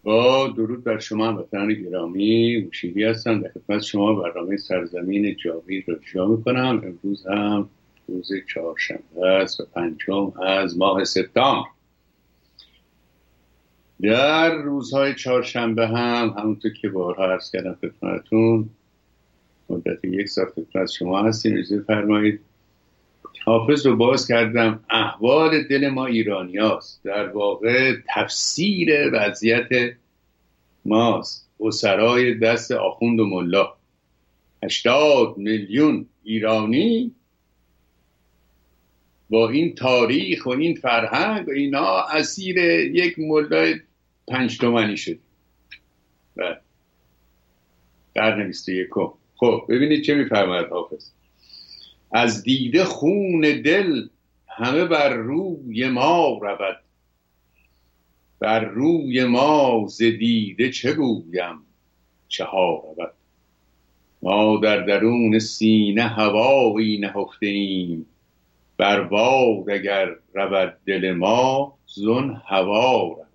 با درود بر شما هموطنان گرامی، موشیدی هستم. در خدمت شما برنامه سرزمین جاوید رو اجرا میکنم. امروز هم روز چهارشنبه است و 5 از ماه سپتامبر. در روزهای چهارشنبه همونطور که بارها عرض کردم خدمتتون، مدت 1 ساعت خدمت شما هستیم. اجازه فرمایید حافظ رو باز کردم. احوال دل ما ایرانی هاست، در واقع تفسیر وضعیت ماست. اسرای دست آخوند و ملا، 80 میلیون ایرانی با این تاریخ و این فرهنگ و اینا اسیر یک ملای 5 تومانی شد و قرن 21. خب ببینید چه میفرماید حافظ: از دیده خون دل همه بر روی ما رود، بر روی ما ز دیده چه گویم چه ها رود. ما در درون سینه هوایی نهفته ایم، بر باد اگر رود دل ما زن هوا رود.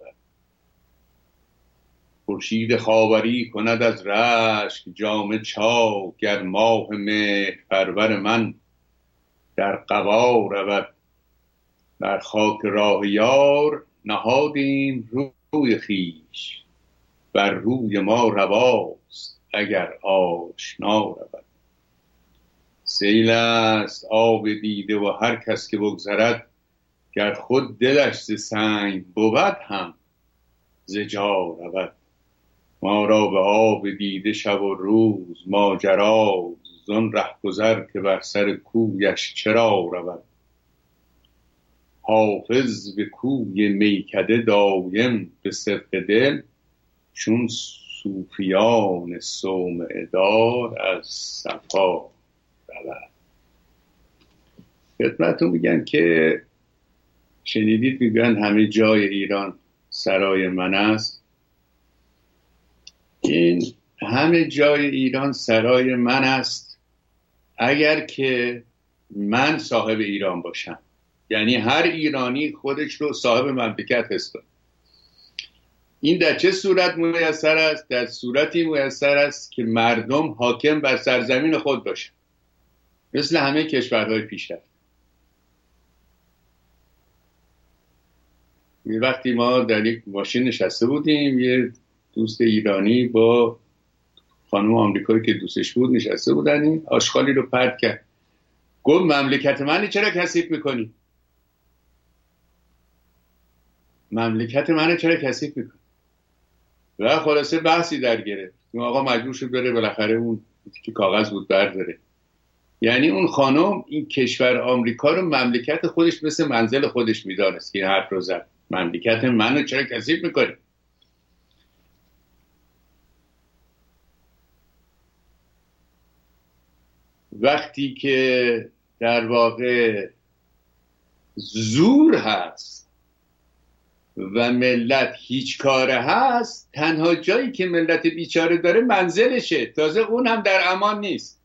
خورشید خاوری کند از رشک جامه چاک، گر ماه مهر پرور من در قبا رود. بر خاک راه یار نهادیم روی خویش، بر روی ما رواست اگر آشنا رود. سیل است آب دیده و هر کس که بگذرد، گر خود دلش ز سنگ بود هم ز جا رود. ما را به آب دیده شب و روز ماجرا، زان رهگذر که بر سر کویش چرا رود. حافظ به کوی میکده دایم به صدق دل، چون صوفیان صومعه دار از صفا رود. خدمتتون میگن که شنیدید میگن همه جای ایران سرای من است. این همه جای ایران سرای من است اگر که من صاحب ایران باشم. یعنی هر ایرانی خودش رو صاحب مملکت حس کنه. این در چه صورت میسر است؟ در صورتی میسر است که مردم حاکم بر سرزمین خود باشن، مثل همه کشورهای پیشرفته. وقتی ما در یک ماشین نشسته بودیم، یه دوست ایرانی با خانم آمریکایی که دوستش بود نشسته بودن، این آشغالی رو پرت کرد، گفت مملکت من چرا کثیف میکنی؟ مملکت من چرا کثیف میکنی؟ و خلاصه بحثی در گرفت. اون آقا مجبور شد بره بالاخره اون که کاغذ بود برداره. یعنی اون خانم این کشور آمریکا رو مملکت خودش مثل منزل خودش میدانست که این حرف رو زد. مملکت منو چرا کثیف میکنی؟ وقتی که در واقع زور هست و ملت هیچ کاره هست، تنها جایی که ملت بیچاره داره منزلشه، تازه اون هم در امان نیست.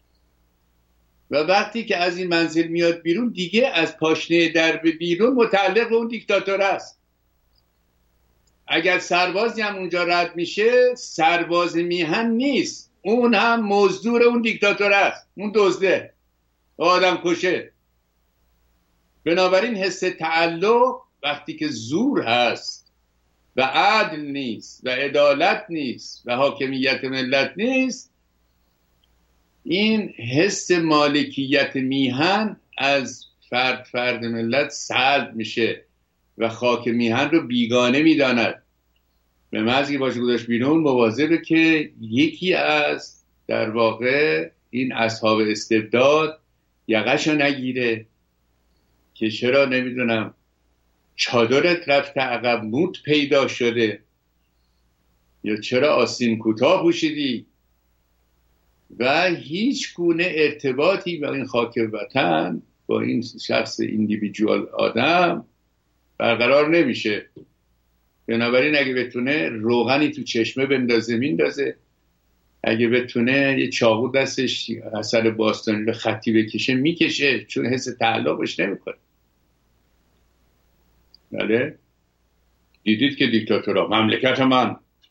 و وقتی که از این منزل میاد بیرون، دیگه از پاشنه درب بیرون متعلق به اون دیکتاتور است. اگر سربازی هم اونجا رد میشه، سرباز میهن نیست، اون هم مزدور اون دیکتاتور است، اون دزده، آدم کشه. بنابراین حس تعلق وقتی که زور هست و عدل نیست و عدالت نیست و حاکمیت ملت نیست، این حس مالکیت میهن از فرد ملت سلب میشه و خاک میهن رو بیگانه میداند. به محض که باشه گذاشت بیرون، مواظبه که یکی از در واقع این اصحاب استبداد یقه‌شو نگیره که چرا نمیدونم چادرت رفته عقب، موت پیدا شده، یا چرا آستین کوتاه پوشیدی. و هیچ گونه ارتباطی با این خاک وطن، با این شخص ایندیویدوال آدم برقرار نمیشه. بنابراین اگه بتونه روغنی تو چشمه بندازه میندازه، اگه بتونه یه چاقو دستش اثر باستانی رو خطی بکشه میکشه، چون حس تعلقش نمیکنه. بله. دیدید که دیکتاتورها مملکت من،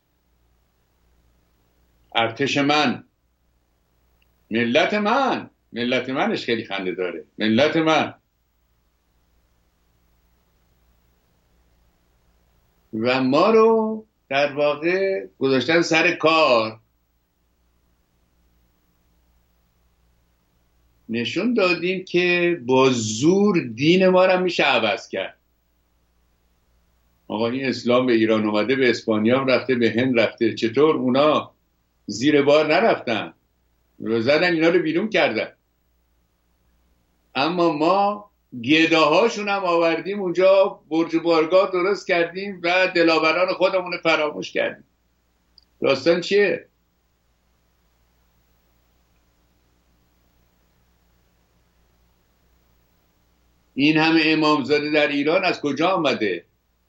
ارتش من، ملت من، ملت منش خیلی خنده داره، ملت من. و ما رو در واقع گذاشتن سر کار، نشون دادیم که با زور دین ما رو میشه عوض کرد. آقا این اسلام به ایران اومده، به اسپانیا هم رفته، به هند رفته، چطور اونا زیر بار نرفتن و زدن اینا رو بیرون کردن؟ اما ما گداهاشون هم آوردیم اونجا، برج بارگاه درست کردیم و دلاوران خودمون رو فراموش کردیم. داستان چیه؟ این همه امامزاده در ایران از کجا آمده؟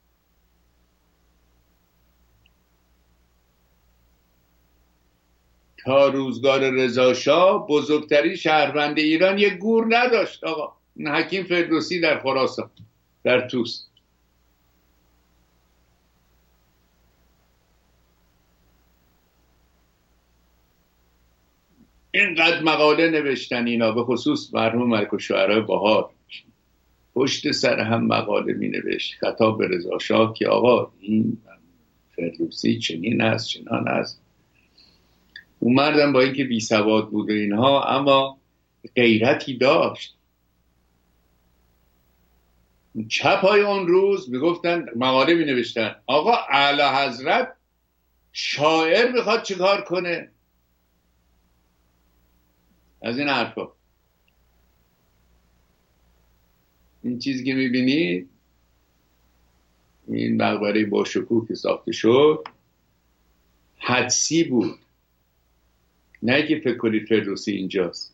تا روزگار رضا شاه بزرگترین شهروند ایران یک گور نداشت. آقا حکیم فردوسی در خراسان، در طوس. اینقدر مقاله نوشتن اینا، به خصوص مرحوم ملک الشعراء بهار، پشت سر هم مقاله می نوشت خطاب به رضا شاه که آقا این فردوسی چنین است چنان است. اون مردم با اینکه بی سواد بود و اینها، اما غیرتی داشت. چپ های اون روز میگفتن، مقاله می نوشتن آقا اعلی حضرت شاعر میخواد چیکار کنه؟ از این حرفا. این چیزی که میبینید، این مقبره با شکوه که ساخته شد حدسی بود، نه که فکر کنید فردوسی اینجاست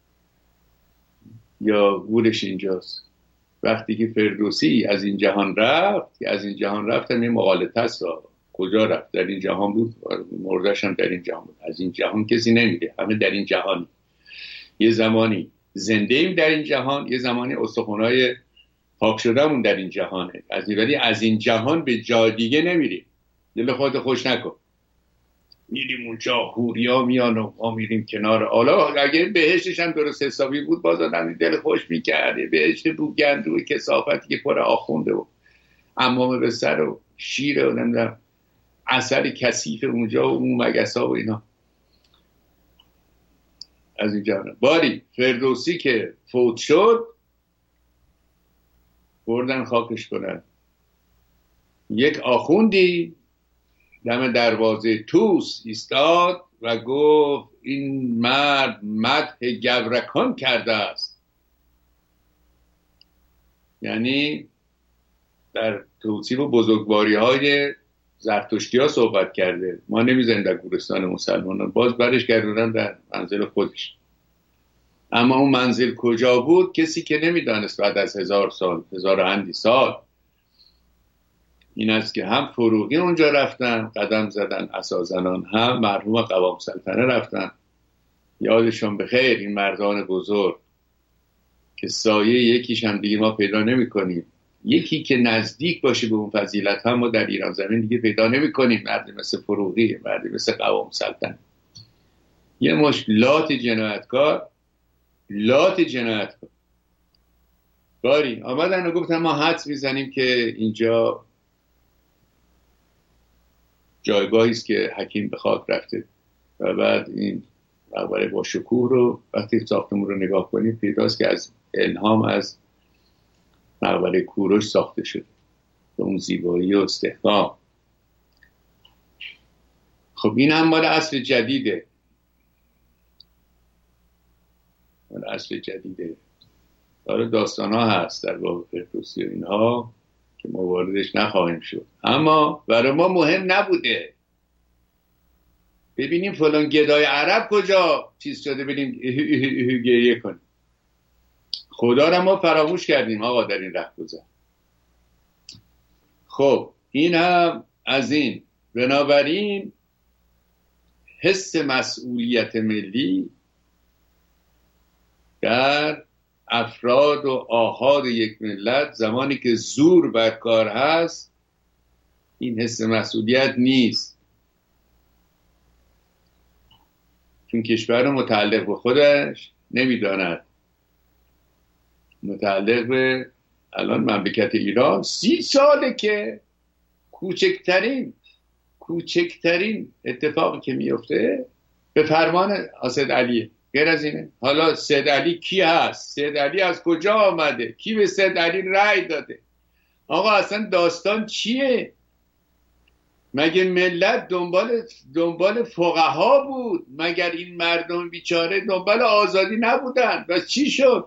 یا گورش اینجاست. وقتی که فردوسی از این جهان رفت، که از این جهان رفتن این مغالطه است، کجا رفت؟ در این جهان بود، مردش هم در این جهان بود. از این جهان کسی نمیره، همه در این جهان. یه زمانی زنده ایم در این جهان، یه زمانی استخونهای پاک شدهمون در این جهانه. ولی از این جهان به جای دیگه نمیریم. دل خودت خوش نکن. میریم اونجا، حوریا میان و ما میریم کنار. حالا اگه بهشتش هم درست حسابی بود، باز آدم دل خوش میکرده. بهشت بوگندو کثافتی که پر آخونده و عمامه به سر و شیر و نمیدونم اثر کثیف اونجا و اون مگسا و اینا. از این جهان باری فردوسی که فوت شد، بردن خاکش کنن. یک آخوندی دم دروازه طوس ایستاد و گفت این مرد مدح گورکان کرده است. یعنی در توصیف بزرگواری های زرتشتی ها صحبت کرده. ما نمیزنیم در گورستان مسلمانان، باز برش گردونن در منزل خودش. اما اون منزل کجا بود کسی که نمیدانست. بعد از 1000 سال، 1000 اندی سال، این است که هم فروغی اونجا رفتن قدم زدن، اسازنان، هم مرحوم قوام سلطنه رفتن. یادشون بخیر این مردان بزرگ که سایه یکیش هم دیگه ما پیدا نمی کنیم. یکی که نزدیک باشه به اون فضیلت هم ما در ایران زمین دیگه پیدا نمی کنیم. مردی مثل فروغی، مردی مثل قوام سلطنه. یه مش لات جنایتکار، لات جنایتکار. باری آمدن و گفتن ما حدس میزنیم که اینجا جایگاهی است که حکیم به خاک رفته. و بعد این مقبره با شکوه رو وقتی ساختمون رو نگاه کنیم پیداست که از الهام از مقبره کوروش ساخته شده به اون زیبایی و استحکام. خب این هم مال عصر جدیده، مال عصر جدیده. داره داستان ها هست در باب فردوسی و اینها که ما واردش نخواهیم شد، اما برای ما مهم نبوده. ببینیم فلان گدای عرب کجا چیز شده، ببینیم گریه کنیم. خدا را ما فراموش کردیم آقا در این رهگذر. خب این هم از این. بنابراین حس مسئولیت ملی در افراد و آحاد یک ملت زمانی که زور بر کار هست این حس مسئولیت نیست. چون کشور متعلق به خودش نمیداند. متعلق به الان مملکت ایران 30 ساله که کوچکترین اتفاقی که میفته به فرمان سید علیه. غیر از اینه. حالا سید علی کی هست؟ سید علی از کجا آمده؟ کی به سید علی رأی داده؟ آقا اصلا داستان چیه؟ مگه ملت دنبال فقها بود؟ مگر این مردم بیچاره دنبال آزادی نبودن؟ و چی شد؟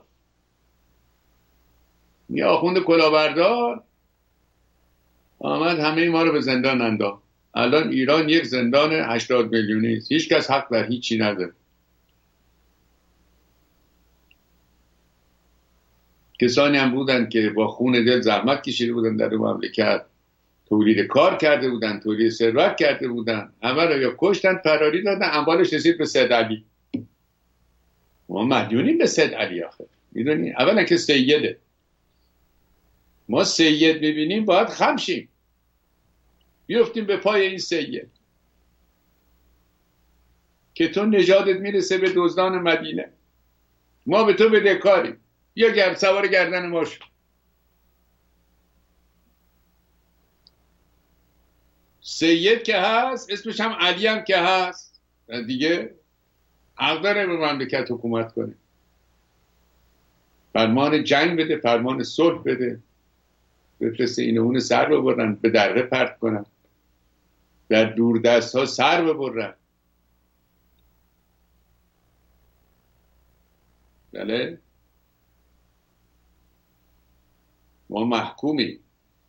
یه آخوند کلاهبردار آمد همه ما رو به زندان انداخت. الان ایران یک زندان 80 میلیونی است. هیچ کس حق بر هیچی نداره. کسانی هم بودن که با خون دل زحمت کشیده بودن در اون مملکت، تولید کار کرده بودن، تولید ثروت کرده بودن، همه رو یا کشتن، فراری دادن، اموالش رسید به سید علی. ما مدیونیم به سید علی آخر. میدونی اولا که سیده، ما سید میبینیم باید خم شیم، بیفتیم به پای این سید که تو نژادت میرسه به دزدان مدینه، ما به تو بدهکاریم، یا سوار گردن ما شو. سید که هست، اسمش هم علی هم که هست، دیگه حق داره به مملکت حکومت کنه، فرمان جنگ بده، فرمان صلح بده، بفرسته اینه اون سر ببرن، به دره پرت کنن، در دور دست ها سر ببرن. بله ما محکومیم.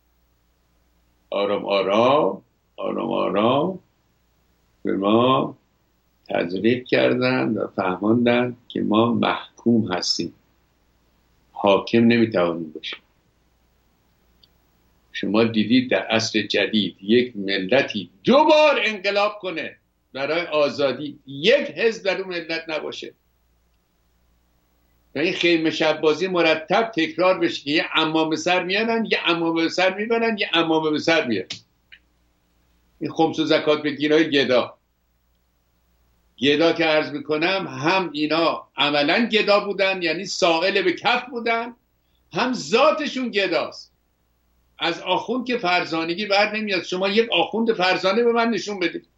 آرام آرام آرام آرام به ما تزریق کردن و فهماندن که ما محکوم هستیم، حاکم نمیتوانیم باشیم. شما دیدید در عصر جدید یک ملتی 2 بار انقلاب کنه برای آزادی، یک حزب در اون ملت نباشه و این خیمه شب بازی مرتب تکرار بشه که یه عمامه سر میارن، یه عمامه سر میبرن، یه عمامه به سر میارن. این خمس و زکات بگیرای گدا که عرض میکنم، هم اینا عملا گدا بودن، یعنی سائل به کف بودن، هم ذاتشون گداست. از آخوند که فرزانگی بر نمیاد. شما یک آخوند فرزانه به من نشون بدید.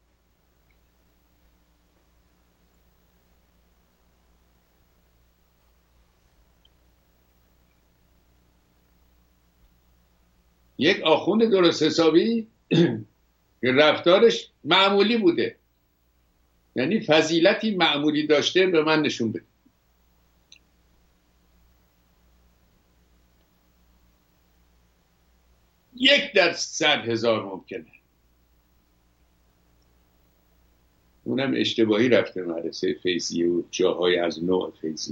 یک آخوند درست حسابی که رفتارش معمولی بوده، یعنی فضیلتی معمولی داشته، به من نشون بده. یک در 100,000 ممکنه. اونم اشتباهی رفته مدرسه فیضیه و جاهای از نوع فیضیه.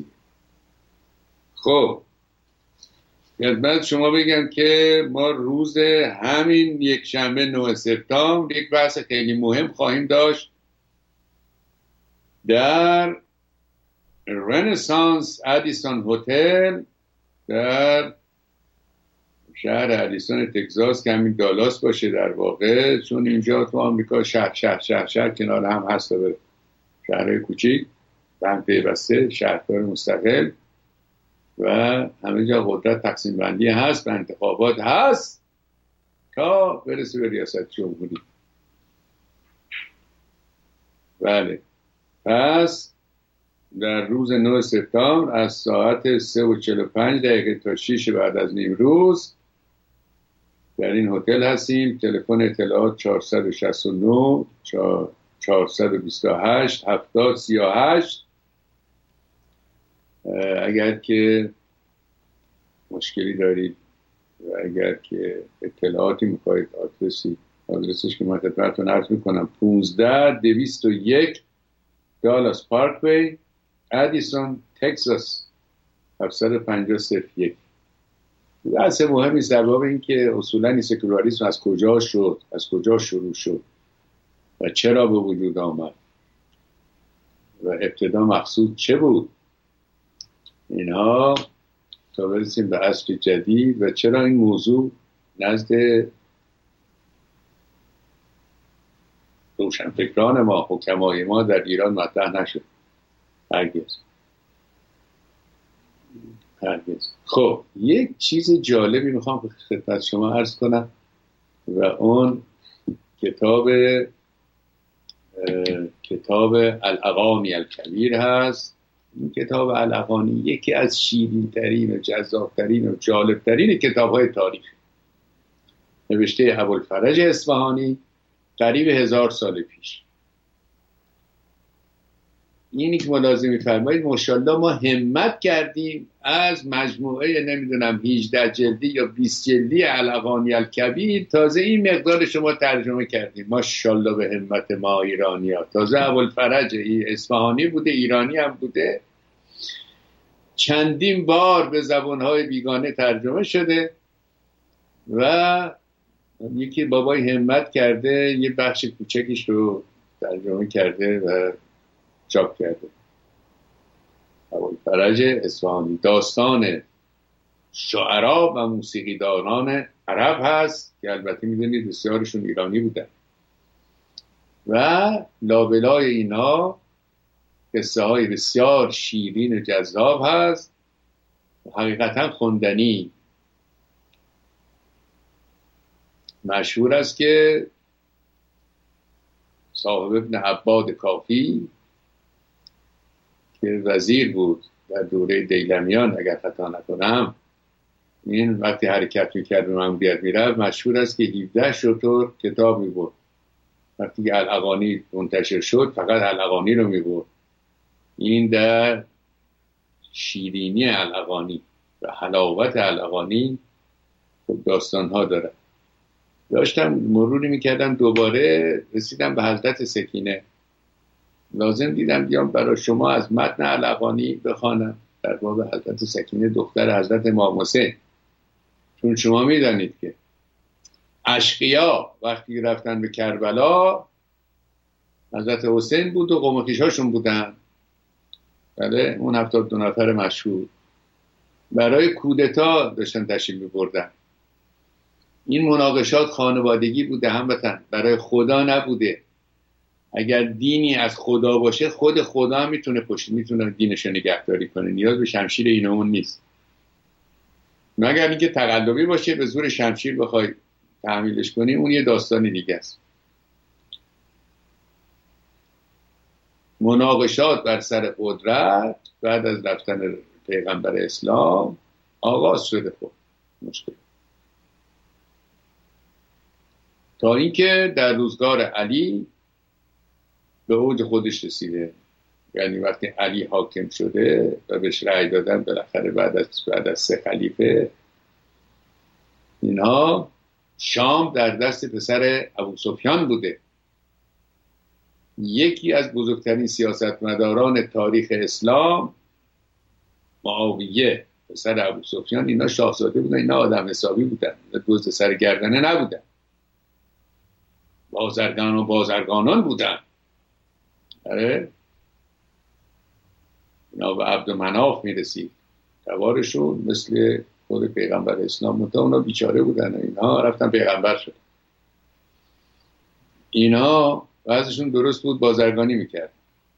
خب بعد شما بگم که ما روز همین یک شنبه 9 سپتامبر یک بحث خیلی مهم خواهیم داشت در رنسانس ادیسون هتل در شهر ادیسون تگزاس که همین دالاس باشه در واقع، چون اینجا تو آمریکا شهر کنار هم هست، به شهرهای کوچیک بند پیوسته، شهردار مستقل و همه جا قدرت تقسیم بندی هست و انتخابات هست تا برسه به ریاست جمهوری. بله، پس در روز 9 سپتامبر از ساعت 3:45 تا 6 بعد از نیم روز در این هتل هستیم. تلفن اطلاعات 469 428 7038. اگر که مشکلی دارید و اگر که اطلاعاتی میخواید، آدرسش که من خدمتتون عرض میکنم 15201 دالاس پارکوی ادیسون تگزاس 75001. بحث مهمی است در باب این که اصولا این سکولاریسم از کجا شد، از کجا شروع شد و چرا به وجود آمد و ابتدا مقصود چه بود، اینها تا برسیم به عصر جدید و چرا این موضوع نزد روشنفکران ما، حکمای ما در ایران مطرح نشد. هرگز. خب یک چیز جالبی میخوام خدمت شما عرض کنم و اون کتاب الاغانی الکبیر هست. این کتاب الاغانی یکی از شیرین ترین و جذاب ترین و جالب ترین کتاب های تاریخ، نوشته ابوالفرج اصفهانی قریب 1000 سال پیش. اینی که ملاحظه می‌فرمایید ماشاءالله ما همت کردیم از مجموعه نمیدونم 18 جلدی یا 20 جلدی الاغانی الکبیر تازه این مقدار شما ترجمه کردیم. ماشاءالله به همت ما ایرانی‌ها. تازه ابوالفرج اصفهانی بوده، ایرانی هم بوده، چندین بار به زبان‌های بیگانه ترجمه شده و یکی بابای همت کرده یه بخش کوچکیش رو ترجمه کرده و چاپ کرده. ابوالفرج اصفهانی داستان شعرا و موسیقیدانان عرب هست که البته میدونید بسیارشون ایرانی بودن و لابلای اینا قصه های بسیار شیرین و جذاب هست، حقیقتا خوندنی. مشهور است که صاحب ابن عباد کافی که وزیر بود در دوره دیلمیان اگر خطا نکنم، این وقتی حرکت میکرد به ماموریت میرفت مشهور است که 17 شتر کتاب میبرد. وقتی که الاغانی منتشر شد فقط الاغانی رو میبرد. این در شیرینی الاغانی و حلاوت الاغانی داستان ها داره. داشتم مروری میکردم دوباره رسیدم به حضرت سکینه، لازم دیدم بیام برای شما از متن الاغانی بخوانم در باب حضرت سکینه دختر حضرت امام حسین، چون شما میدانید که اشقیا وقتی رفتن به کربلا حضرت حسین بود و قوم و خویشاشون بودن، بله اون 72 نفر مشهور برای کودتا داشتن تشریف می‌بردن. این مناقشات خانوادگی بوده، هموطن برای خدا نبوده. اگر دینی از خدا باشه خود خدا هم میتونه دینش رو نگهداری کنه، نیاز به شمشیر این اون نیست. مگر اینکه تقلبی باشه به زور شمشیر بخوای تحمیلش کنی، اون یه داستان دیگه است. مناقشات بر سر قدرت بعد از رفتن پیغمبر اسلام آغاز شده. خب مشکل تا اینکه در روزگار علی به اوج خودش رسیده. یعنی وقتی علی حاکم شده و بهش رأی دادن بالاخره بعد از 3 خلیفه، اینها شام در دست پسر ابوسفیان بوده، یکی از بزرگترین سیاستمداران تاریخ اسلام. معاویه پسر ابوسفیان، اینا شاهزاده بودن، اینا آدم حسابی بودن، دزد سر گردنه نبودن، بازرگانان بودن. آره اینا به عبدالمناف میرسید، توارشون مثل خود پیغمبر اسلام، منتها اونا بیچاره بودن، اینا رفتن پیغمبر شد. اینا وضعشون درست بود، بازرگانی میکرد.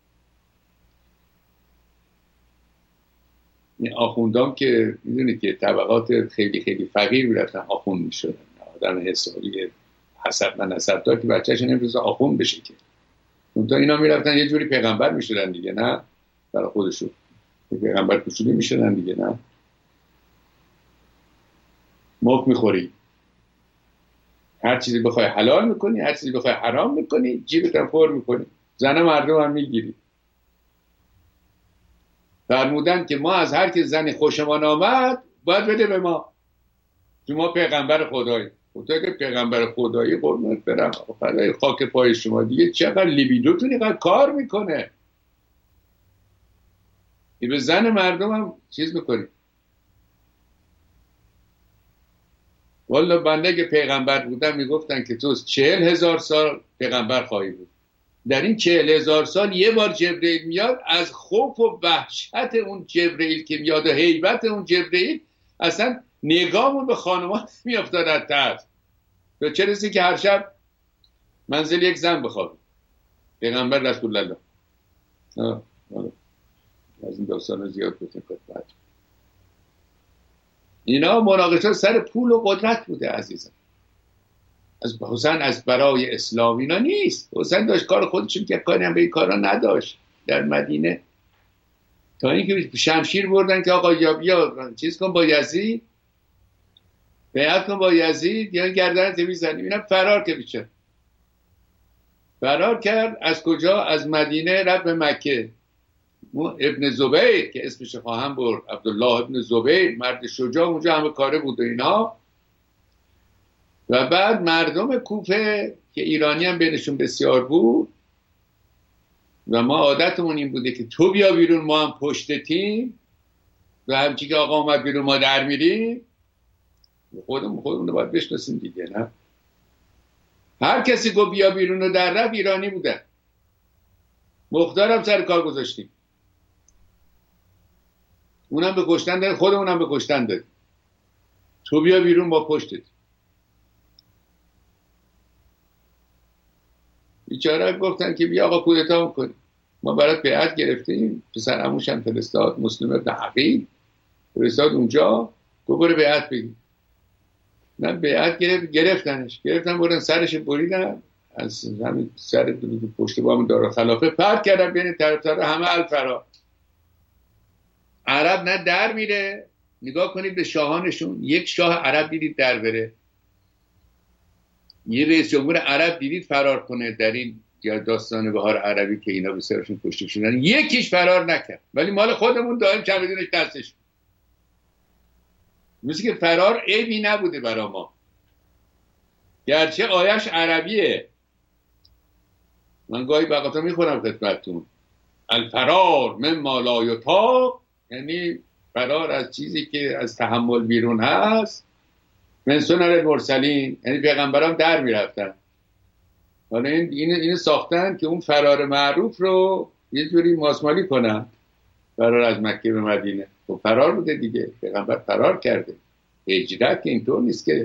این آخوندام که میدونید که طبقات خیلی خیلی فقیر میرفتن آخوند میشدن، آدم حسابی نسبدار که بچه‌ش نمی‌تونه آخوند بشه که. منتها اینا میرفتن یه جوری پیغمبر میشدن دیگه، نه برای خودشون پیغمبر کوچولی میشدن دیگه، نه مخ میخوری، هر چیزی بخوای حلال میکنی، هر چیزی بخوای حرام میکنی، جیبت هم پر میکنی، زن مردم هم میگیری. فرمودن که ما از هر که زن خوشمان آمد باید بده به ما، چون ما پیغمبر خداییم. خدا که پیغمبر خدایی قربونت برم، خدای خاک پای شما دیگه چقدر لیبیدوتون اینقدر کار میکنه که به زن مردم هم چیز میکنی. والا بنده که پیغمبر بودم میگفتن که تو 40,000 سال پیغمبر خواهی بود. در این 40,000 سال یه بار جبرئیل میاد، از خوف و وحشت اون جبرئیل که میاد و هیبت اون جبرئیل اصلا نگاهمون به خانمان میافتاد از تحت. تو چه رسی که هر شب منزل یک زن بخوابی. پیغمبر رسول الله. از این داستان زیاد بودیم خدمت. اینا مناقشه سر پول و قدرت بوده عزیزم. حسین از برای اسلام اینا نیست. حسین داشت کار خودشون که کاری هم به این کارا نداشت در مدینه، تا اینکه شمشیر بردن که آقا یا بیا چیز کن با یزید، بیعت کن با یزید یا گردنت میزنیم. اینا فرار که بیچاره فرار کرد. از کجا؟ از مدینه رفت به مکه. ابن زبیر که اسمش خواهم برد، عبدالله ابن زبیر، مرد شجاع، اونجا همه کاره بود و اینا. و بعد مردم کوفه که ایرانی هم بینشون بسیار بود و ما عادتمون این بوده که تو بیا بیرون ما هم پشتتیم و همچی که آقا اومد بیرون ما در میریم. خودمون رو باید بشناسیم دیگه، نه؟ هر کسی گفت بیا بیرون و در رفت ایرانی بودن. مختارم سر کار گذاشتیم، اونم به کشتن داد، خودمونم به کشتن داد. تو بیا بیرون با پشتت. بیچاره گفتن که بیا آقا کودتا میکنیم، ما برات بیعت گرفتیم. پسر عموش هم فرستاد، مسلم ابن عقیل فرستاد اونجا، گفت برو بیعت بگیر. نه بیعت گرفتن بردن سرش بریدن، از همین سر پشت بام دارالخلافه پرت کردن بین طرفدار همه الفرا. عرب نه در میره. نگاه کنید به شاهانشون، یک شاه عرب دیدید در بره؟ یه رئیس جمهور عرب دیدید فرار کنه در این یا داستان بهار عربی که اینا به سرشون کشته شدن؟ یکیش فرار نکرد. ولی مال خودمون دائم چمدونش دستش. مثل که فرار عیبی نبوده برا ما، گرچه آیش عربیه. من گاهی بقاطا میخونم خدمتتون، الفرار مما لا یطاق، یعنی فرار از چیزی که از تحمل بیرون هست. من سنن المرسلین، یعنی پیغمبران در میرفتن. حالا این ساختن که اون فرار معروف رو یه جوری ماسمالی کنن، فرار از مکه به مدینه. خب فرار بوده دیگه، پیغمبر فرار کرده. هجرت که اینطور نیست که،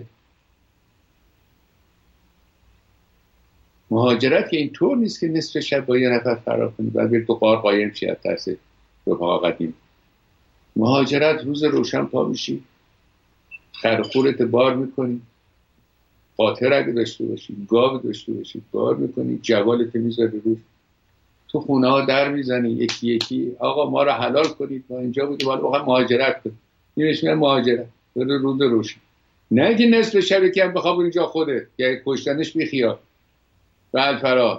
مهاجرت که اینطور نیست که نصف شب با یه نفر فرار کنی بعد بری تو غار قایم شی از ترس رفقا قدیم. مهاجرت روز روشن پا میشی، خرخورت بار میکنی، قاطر اگه داشته باشی، گاو داشته باشی بار میکنی، جوالت میذاری روش، تو خونه ها در میزنی یکی یکی، آقا ما رو حلال کنید، ما اینجا بودیم حالا بخوام مهاجرت کنیم. اینش میگن مهاجرت روز روشن. نه که نصف شب که هم بخواب اینجا خوده که کشتنش بیخیال و الفرار.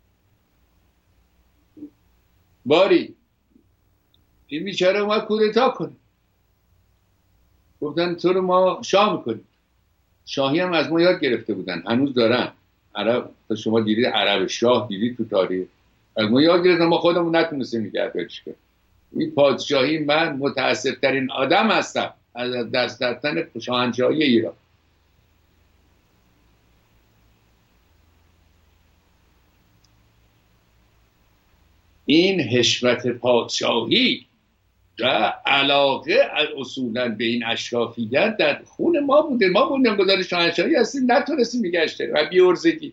باری این بیچاره اومد کودتا کنه، گفتن تو رو ما شاه میکنیم. شاهی هم از ما یاد گرفته بودن، هنوز دارن. عرب، شما دیدید عرب شاه دیدید تو تاریخ، از ما یاد گرفتن، ما خودمون نتونستیم نگهداریش کنیم. این پادشاهی، من متاسف ترین آدم هستم از دست رفتن شاهنشاهی ایران. این حشمت پادشاهی و علاقه اصولا به این اشرافیت در خون ما بوده. ما بنیانگذار شاهنشاهی هستیم، نتونستیم نگهش داریم و بی‌عرضگی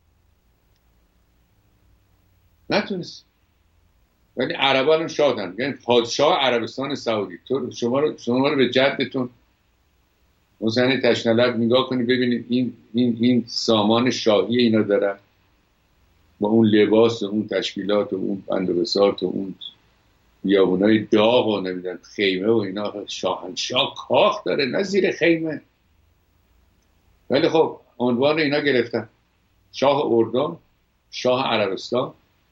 نتونستیم. ولی عربان شادن، یعنی پادشاه عربستان سعودی. تو شما رو به جدتون حسین تشنلب نگاه کنید ببینید این سامان شاهی اینا دارن با اون لباس و اون تشکیلات و اون بندوبساط و اون بیابونای داغ و نمیدن خیمه و اینا. شاهنشاه کاخ داره نه زیر خیمه. ولی خب عنوان اینا گرفتن، شاه اردن، شاه عربستان.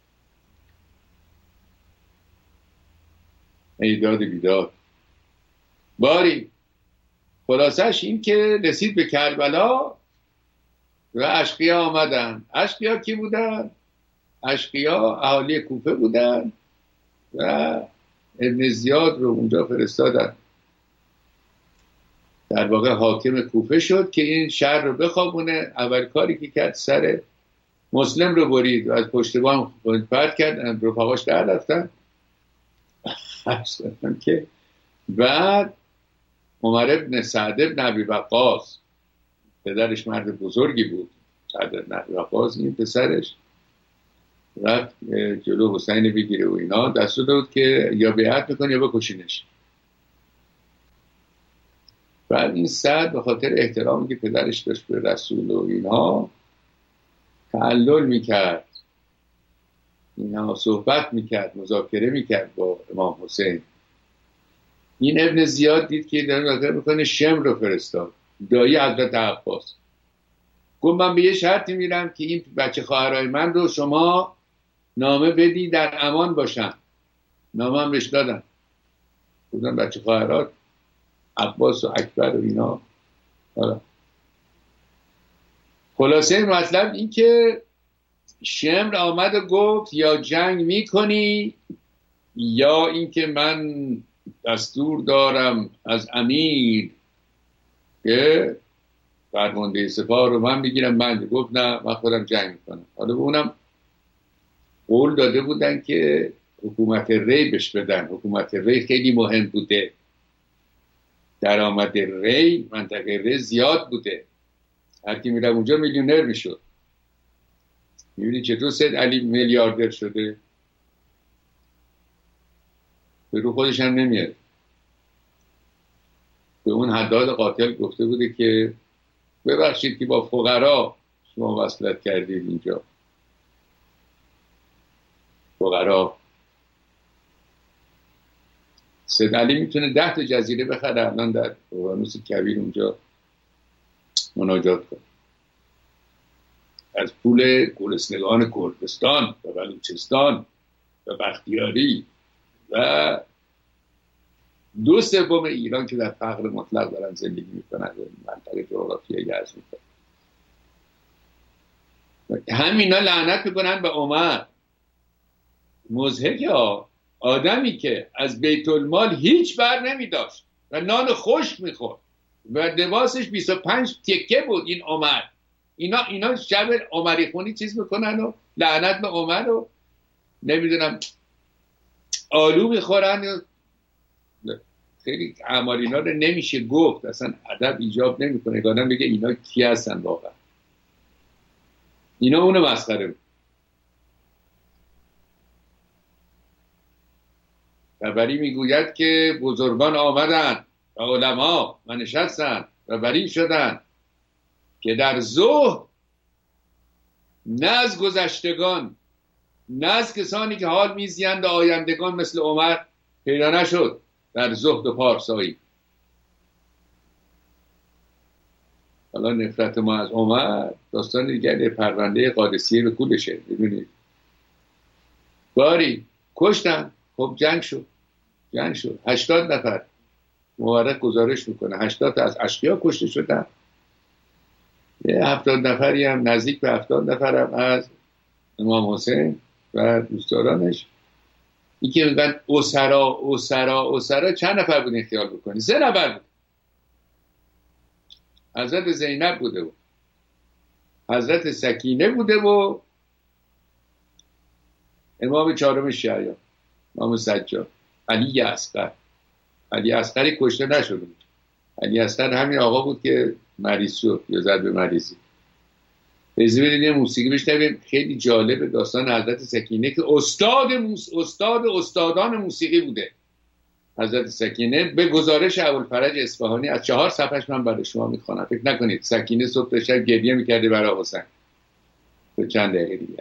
ایداد بیداد. باری خلاصش این که رسید به کربلا و اشقیا آمدن. اشقیا کی بودن؟ اشقیا اهالی کوفه بودن و ابن زیاد رو اونجا فرستادن، در واقع حاکم کوفه شد که این شهر رو بخوابونه. اول کاری که کرد سر مسلم رو برید و از پشت بام پرت کرد، رفقاش در رفتن. که بعد عمر ابن سعد ابن ابی وقاص، پدرش مرد بزرگی بود، سعد ابن ابی وقاص، این پسرش رفت جلو حسین بگیره و اینا، دستور داد که یا بیعت میکنه یا بکشینش. بعد این سعد به خاطر احترامی که پدرش داشت به رسول و اینا تعلل میکرد، اینا صحبت میکرد، مذاکره میکرد با امام حسین. این ابن زیاد دید که داره مذاکره میکنه، شمر رو فرستاد، دایی حضرت عباس. گفت من به یه شرطی میرم که این بچه خواهرای من رو شما نامه بدی در امان باشن. نامه هم بهش دادن، بودن بچه خواهرات عباس و اکبر و اینا. خلاصه مطلب این که شمر آمد و گفت یا جنگ میکنی یا اینکه من دستور دارم از امیر که فرمانده سپاه رو من بگیرم بنده. گفت نه، من خودم جنگ میکنم. حالا به اونم قول داده بودن که حکومت ری بهش بدن. حکومت ری خیلی مهم بوده، درآمد ری، منطقه ری زیاد بوده، هر کی میره اونجا میلیونر میشد. میبینی چطور سید علی میلیاردر شده؟ به رو خودش هم نمیاد. به اون حداد قاتل گفته بوده که ببخشید که با فقرا شما وصلت کردید اینجا. فقرا سید علی میتونه 10 تا جزیره بخره الان در اقیانوس کبیر اونجا مناجات کنه، از پول گرسنگان کردستان و بلوچستان و بختیاری و 2/3 ایران که در فقر مطلق دارن زندگی میکنن و منطقه جغرافیایی ارز میکنن. همینا لعنت میکنن به عمر. مضحکه ها، آدمی که از بیت المال هیچ بر نمیداشت و نان خشک میخورد و لباسش 25 تکه بود، این عمر. اینا شب عمری خونی چیز میکنن و لعنت به عمر و نمیدونم آلو میخورن. خیلی اعمال اینا رو نمیشه گفت، اصلا ادب ایجاب نمیکنه که آدم بگه اینا کی هستن واقعا. اینا اونو مسخره بود. طبری میگوید که بزرگان آمدن و علما و نشستن و بری شدن که در زهد نه از گذشتگان نه از کسانی که حال میزیند و آیندگان مثل عمر پیدا نشد در زهد و پارسایی. حالا نفرت ما از عمر داستان دیگر پرونده قادسیه به کولشه. ببینید باری کشتن، خب جنگ شد 80 نفر مورخ گزارش میکنه 80 تا از اشقیا کشته شدن، 70 نفری هم نزدیک به 70 نفر هم از امام حسین و دوستدارانش. این که میگن اسرا چند نفر بودین خیال بکنید؟ 3 نفر بود. حضرت زینب بوده و حضرت سکینه بوده و امام 4 شیعیان امام سجاد علی اصغری کشته نشده بود. علی اصغر همین آقا بود که مریض شد یا زد به مریضی. از بدید موسیقی بشنویم. خیلی جالب داستان حضرت سکینه که استادان موسیقی بوده. حضرت سکینه به گزارش ابوالفرج اصفهانی از 4 صفحش من برای شما میخوانم. فکر نکنید سکینه صبح تا شب گریه میکرده برای حسین. به چند دقیقه دیگه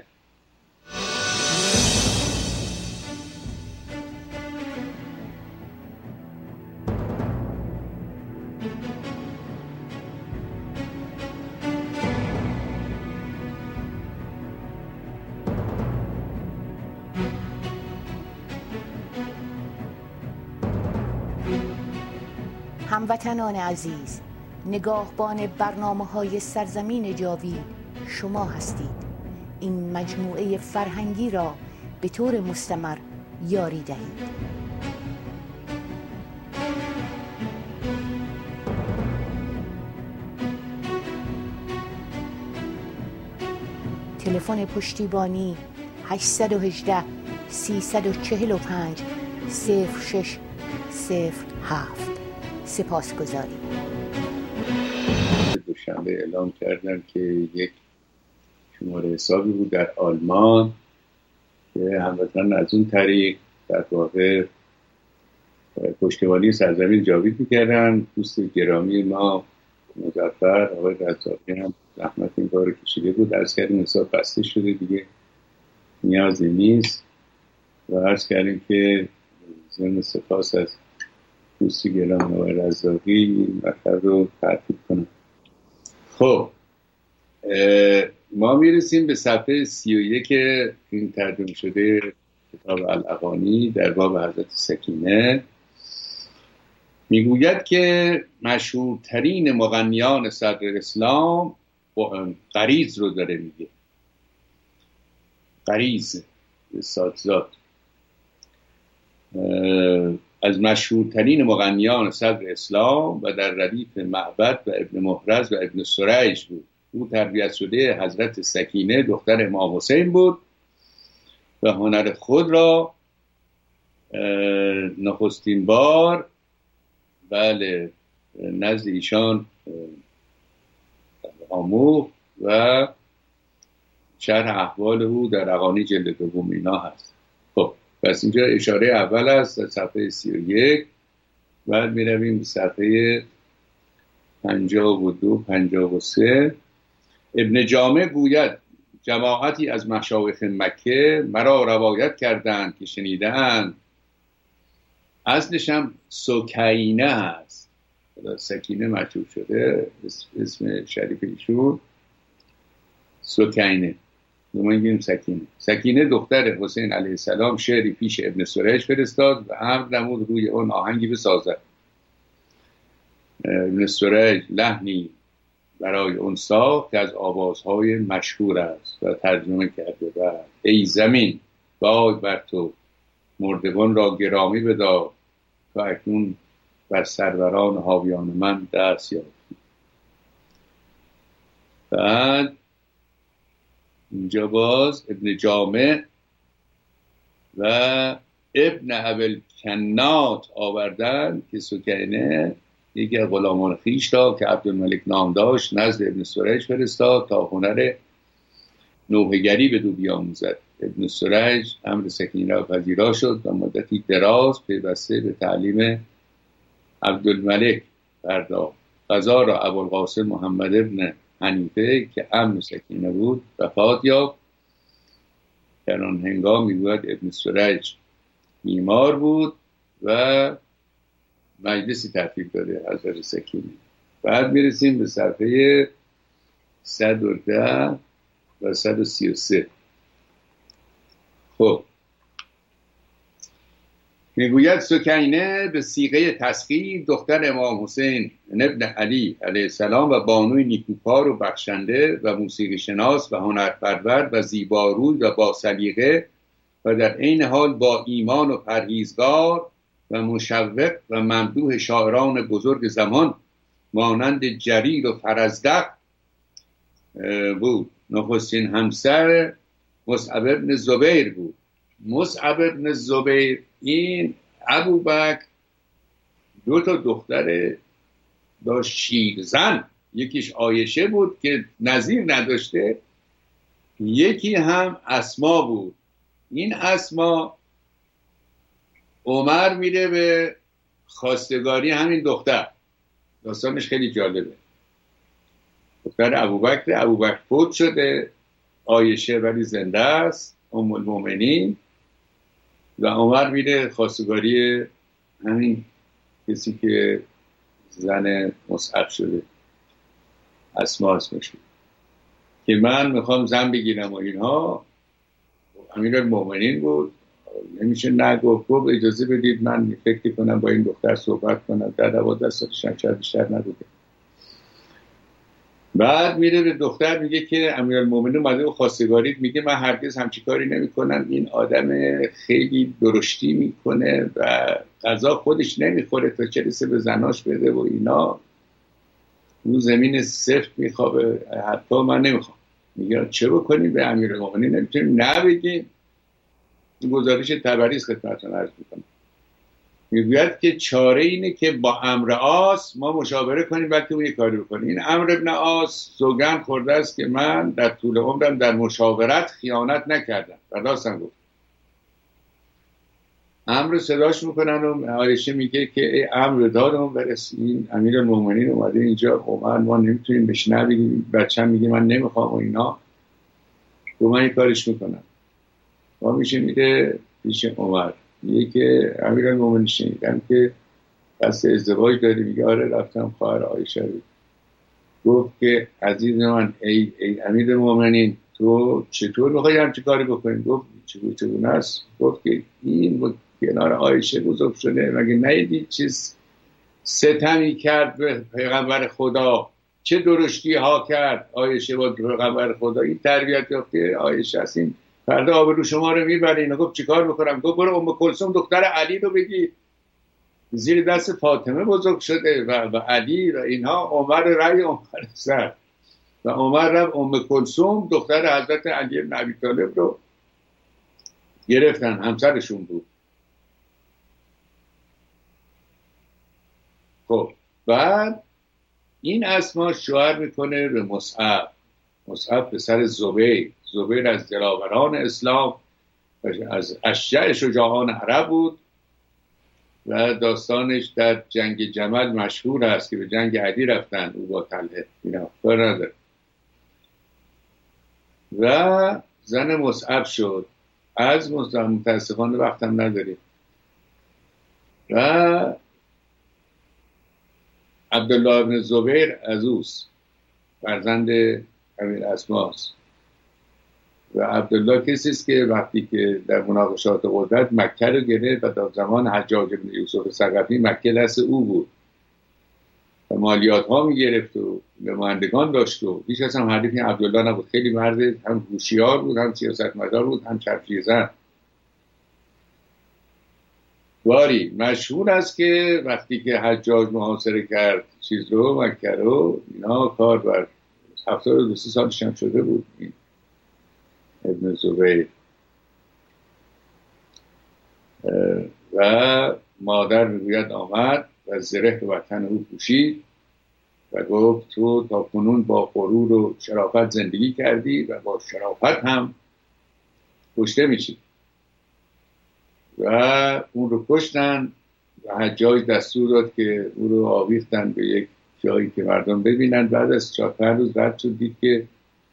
هموطنان عزیز، نگاهبان برنامه‌های سرزمین جاوید شما هستید. این مجموعه فرهنگی را به طور مستمر یاری دهید. تلفن پشتیبانی 818 345 0607. سپاسگزاریم. دوشنبه اعلام کردن که یک شماره حسابی بود در آلمان که هموطنان از اون طریق در واقع پشتیبانی سرزمین جاوید میکردن. دوست گرامی ما مظفر آقای رزاقی هم زحمت این کار رو کشیده بود. عرض کردیم حساب بسته شده دیگه، نیازی نیست و عرض کردیم که ضمن سپاس از دوست گرامی آقای رزاقی مطلب رو ترتیب کنم. خب ما میرسیم به صفحه 31 این ترجمه شده کتاب الاغانی در باب حضرت سکینه. میگوید که مشهورترین مغنیان صدر اسلام غریض رو داره میگه، غریض ساتزاد از مشهورترین مغنیان صدر اسلام و در ردیف معبد و ابن محرز و ابن سریج بود. او تربیت شده حضرت سکینه دختر امام حسین بود و هنر خود را نخستین بار نزد ایشان آموخت و شرح احوال او در اغانی جلد دوم اینا هست. خب پس اینجا اشاره اول است در صفحه 31. بعد می رویم به صفحه 52-53. ابن جامع گوید جماعتی از مشایخ مکه مرا روایت کردند که شنیدند، اصلش هم سکینه هست، سکینه مجهول شده اسم شریف ایشون سکینه، ما میگیم سکینه. سکینه دختر حسین علیه السلام شعری پیش ابن سریج فرستاد و امر نمود روی اون آهنگی بسازد. ابن سریج لحنی برای اون ساخت که از آوازهای مشهور است و ترجمه کرده و ای زمین وای بر تو، مردگان را گرامی بدار و اکنون بر سروران حاویان من دست یافتی. بعد اینجا باز ابن جامع و ابن ابل کنات آوردن که سکینه یکی از غلامان خویش را که عبدالملک نام داشت نزد ابن سریج فرستاد تا هنر نوحه‌گری به دو بیاموزد. ابن سریج امر سکینه را پذیرا شد و مدتی دراز پیوسته به تعلیم عبدالملک پرداخت. قضا را ابوالقاسم محمد ابن حنیفه که عم سکینه بود وفات یافت. در آن هنگام میگوید ابن سریج بیمار بود و مجلسی ترتیب داده حضرت سکینه. بعد میرسیم به صفحه 110 و 133. خب میگوید سکینه به صیغه تسخیر دختر امام حسین ابن علی علیه السلام و بانوی نیکوکار و بخشنده و موسیقی شناس و هنرپرور و زیباروی و با سلیقه و در عین حال با ایمان و پرهیزگار و مشوق و ممدوح شاعران بزرگ زمان مانند جریر و فرزدق بود. نخستین همسر مصعب ابن زبیر بود. مصعب ابن زبیر این ابوبکر دو تا دختر داشت شیرزن، یکیش عایشه بود که نظیر نداشته، یکی هم اسما بود. این اسما عمر میره به خواستگاری همین دختر، داستانش خیلی جالبه. دختر ابوبکر فوت شده، عایشه ولی زنده است، ام المؤمنین، و عمر میره خواستگاری همین کسی که زن مصعب شده، اسما اسمش بود، که من میخوام زن بگیرم و اینها. امیرالمؤمنین بود، نمیشه نگفت، اجازه بدید من فکر کنم با این دختر صحبت کنم. در 12 سالش بیشتر نبوده. بعد میره به دختر میگه که امیرالمومنین اومده و خواستگاریت، میگه من هرگز همچی کاری نمیکنم، این آدم خیلی درشتی میکنه و غذا خودش نمیخوره تا چه رسه به زناش بده و اینا، اون زمین سفت میخوابه، حتی من نمیخوام. میگه چه بکنیم به امیرالمومنین؟ نمیتونیم نبگیم. این گزارش تبریز خدمتتون عرض میکنم. میگوید که چاره اینه که با عمرو عاص ما مشاوره کنیم بلکه اون یه کاری بکنیم. این عمرو ابن عاص سوگند خورده است که من در طول عمرم در مشاورت خیانت نکردم و راستم گفت. عمرو رو صداش میکنن و عایشه میگه که ای عمرو دادم برس، این امیرالمومنین اومده اینجا، عمر ما نمیتونیم بشنویم، بچه‌م میگه من نمیخوام و اینا، تو من این کارش میکنم. ما میشه میره پیش عمر، میگه که امیرالمومنین شنیدم که قصد ازدواج داری؟ میگه آره رفتم خواهر عایشه رو. گفت که عزیز من ای امیرالمومنین تو چطور میخوای همچی کاری بکنی؟ گفت چگونه است؟ گفت که این کنار عایشه بزرگ شده، مگه نیدی چیز ستمی کرد به پیغمبر خدا، چه درشتی ها کرد عایشه با پیغمبر خدا، این تربیت یافته عایشه است، این فردا آبرو شما رو میبره. اینا گفت چیکار بکنم؟ گفت برو ام کلثوم دختر علی رو بگی، زیر دست فاطمه بزرگ شده و علی و اینها. عمر رأی عمر سر و عمر رفت ام کلثوم دختر حضرت علی بن ابی طالب رو گرفتن، همسرشون بود. خب بعد این اسما شوهر میکنه به مصعب. مصعب پسر زبیر از دلاوران اسلام، از اشجع شجاعان عرب بود و داستانش در جنگ جمل مشهور است که به جنگ علی رفتن او با طلحه، اینا کار نداره. و زن مصعب شد. از مصعب متاسفانه وقتم نداریم. و عبدالله ابن زبیر از اوست، فرزند امیر اسماست. و عبدالله کسی است که وقتی که در مناقشات قدرت مکه رو گرفت و در زمان حجاج بن یوسف ثقفی مکه دست او بود و مالیات ها می گرفت و نمایندگان داشت و هیچ کس هم حریف عبدالله نبود. خیلی مرد هم هوشیار بود، هم سیاستمدار بود، هم چرخیزن. واری مشهور است که وقتی که حجاج محاصره کرد چیز رو، مکه رو، اینا کار بر 72 سالش هم شده بود این ابن زبیر. و مادر میگوید آمد و زره به وطن او پوشید و گفت تو تا کنون با غرور و شرافت زندگی کردی و با شرافت هم کشته میشی. و اون رو کشتن و حجاج دستور داد که او رو آویختن به یک جایی که مردم ببینن. بعد از 4-5 روز رد شد، دید که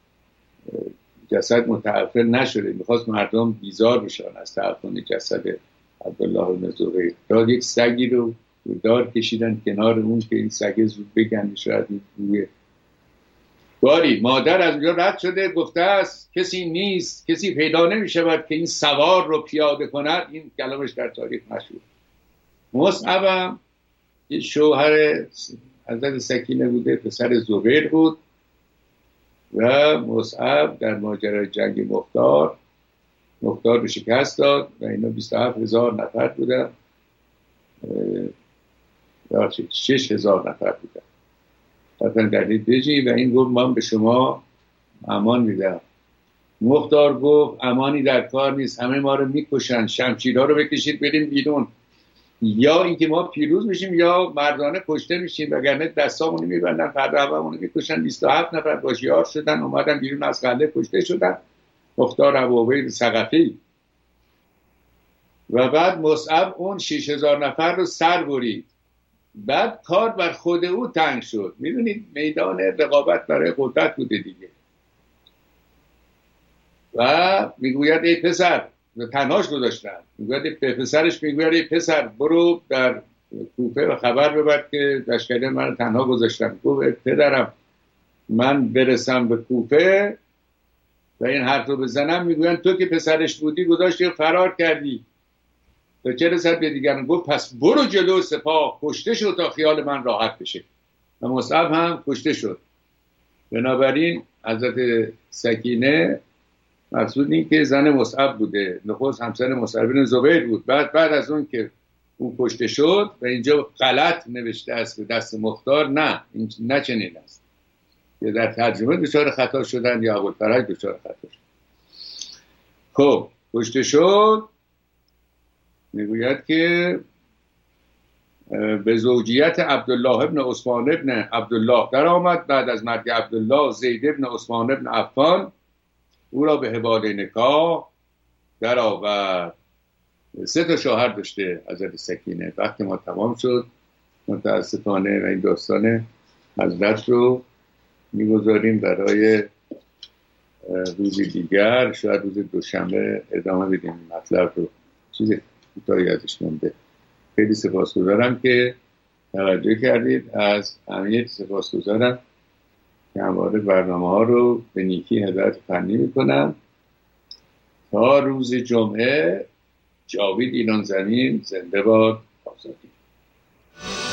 جسد متعفن نشده. میخواست مردم بیزار بشن از تعفن جسد عبدالله بن زبیر. داد یک سگی رو دار کشیدن کنار اون که این سگ زود بگنده، شاید این بویه. باری مادر از اونجا رد شده، گفته است کسی نیست، کسی پیدا نمیشود که این سوار رو پیاده کند. این کلامش در تاریخ مشهور. مصعب هم یه شوهر حضرت سکینه بوده، پسر زبیر بود و مصعب در ماجرای جنگ مختار رو شکست داد و اینا 27,000 نفر بودن، 6,000 نفر بودن. رفتن در دجی و این گفت من به شما امان میدم. مختار گفت امانی در کار نیست، همه ما رو میکشن، شمشیرها رو بکشید بریم بیرون، یا اینکه ما پیروز میشیم یا مردانه کشته میشیم، وگرنه دستامونو میبندن فردا هممون رو میکشن. 27 نفر باشیار شدن، اومدن بیرون از قلعه، کشته شدن. مختار ابوعبید ثقفی. و بعد مصعب اون 6,000 نفر رو سر برید. بعد کار بر خود او تنگ شد. میدونید میدان رقابت برای قدرت بوده دیگه. و میگوید ای پسر، تنهاش گذاشتن، میگوید به پسرش، میگوید ای پسر برو در کوفه و خبر ببر که لشکری من تنها گذاشتن. گفت پدرم من برسم به کوفه و این حرف رو بزنم، میگوین تو که پسرش بودی گذاشتی فرار کردی، تو چه رسد به دیگران. گفت پس برو جلو سپاه، کشته شد تا خیال من راحت بشه. و مصعب هم کشته شد. بنابراین حضرت سکینه مقصود این که زن مصعب بوده، نخست همسر مصعب بن زبیر بود. بعد از اون که اون کشته شد و اینجا غلط نوشته است به دست مختار، نه این نه چنین است، یا در ترجمه دچار خطا شدن یا ابوالفرج دچار خطا شد. خب کشته شد. میگوید که به زوجیت عبدالله ابن عثمان ابن عبدالله در آمد. بعد از مرگ عبدالله زید ابن عثمان ابن عفان او را به حبال نکاح در آورد. 3 شوهر داشته حضرت سکینه. وقتی ما تمام شد متاسفانه و این داستان حضرت رو میگذاریم برای روزی دیگر، شاید روز دوشنبه ادامه بدیم مطلب رو. چیز کوتاهی ازش مونده. خیلی سپاسگزارم که توجه کردید. از امیر سپاسگزارم که همواره برنامه ها رو به نیکی هدایت فنی میکنم. تا روز جمعه، جاوید ایران زمین، زنده باد آزادی.